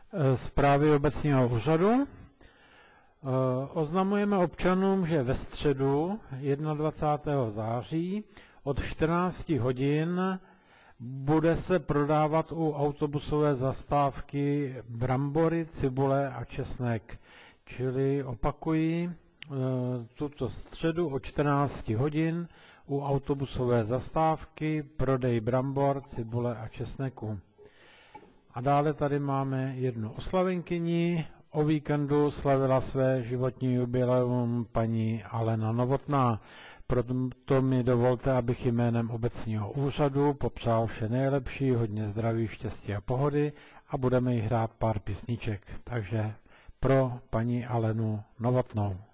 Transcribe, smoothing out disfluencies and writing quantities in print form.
Zprávy obecního úřadu. Oznamujeme občanům, že ve středu 21. září od 14 hodin bude se prodávat u autobusové zastávky brambory, cibule a česnek. Čili opakuji, tuto středu od 14 hodin u autobusové zastávky prodej brambor, cibule a česneku. A dále tady máme jednu oslavenkyni. O víkendu slavila své životní jubileum paní Alena Novotná. Proto mi dovolte, abych jménem obecního úřadu popřál vše nejlepší, hodně zdraví, štěstí a pohody a budeme jí hrát pár písniček. Takže pro paní Alenu Novotnou.